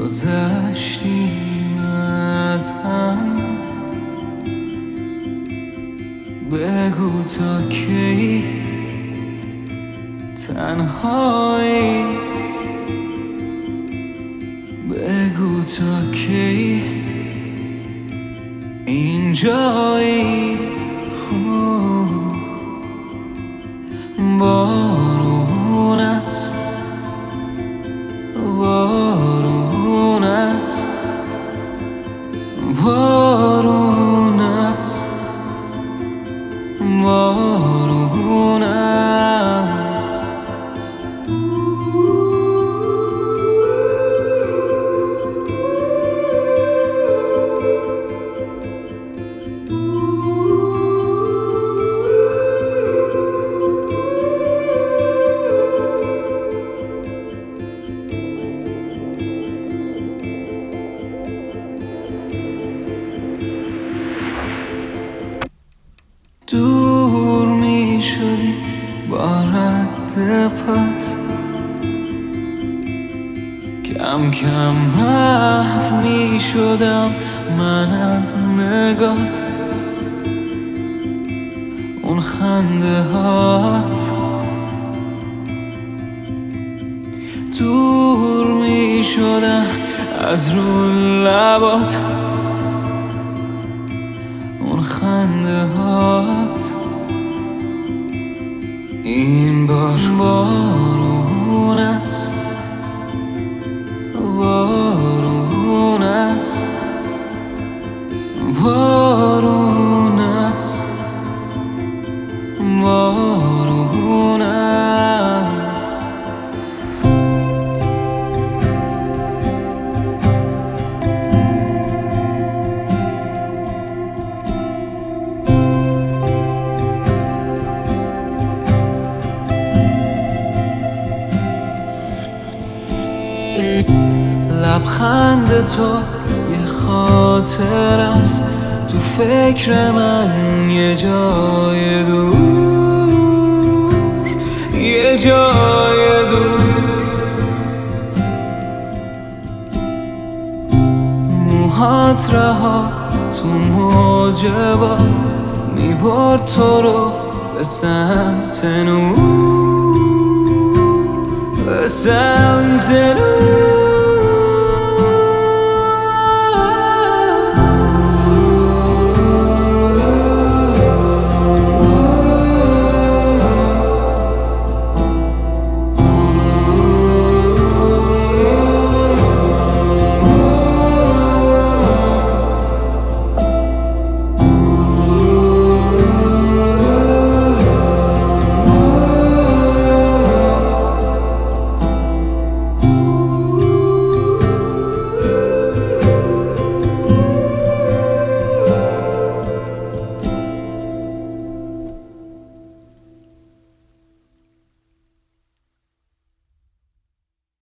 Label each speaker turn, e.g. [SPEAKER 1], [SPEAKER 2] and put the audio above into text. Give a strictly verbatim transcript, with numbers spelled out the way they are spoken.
[SPEAKER 1] گذشتیم از هم. بگو تا کی تنهایی، بگو تا کی اینجایی. بارون است، بارون است، بارون است، بارون است. دور می شدی با رد پات، کم کم محو می شدم من از نگات. اون خنده هات دور می شدن از رو لبات. اون خنده هات این بار بارون است، بارون است، بارون است، بارون است. لبخند تو یه خاطر است تو فکر من، یه جای دور، یه جای دور. موهات رها تو موج باد میبرد تو رو به سمت نور، به سمت نور.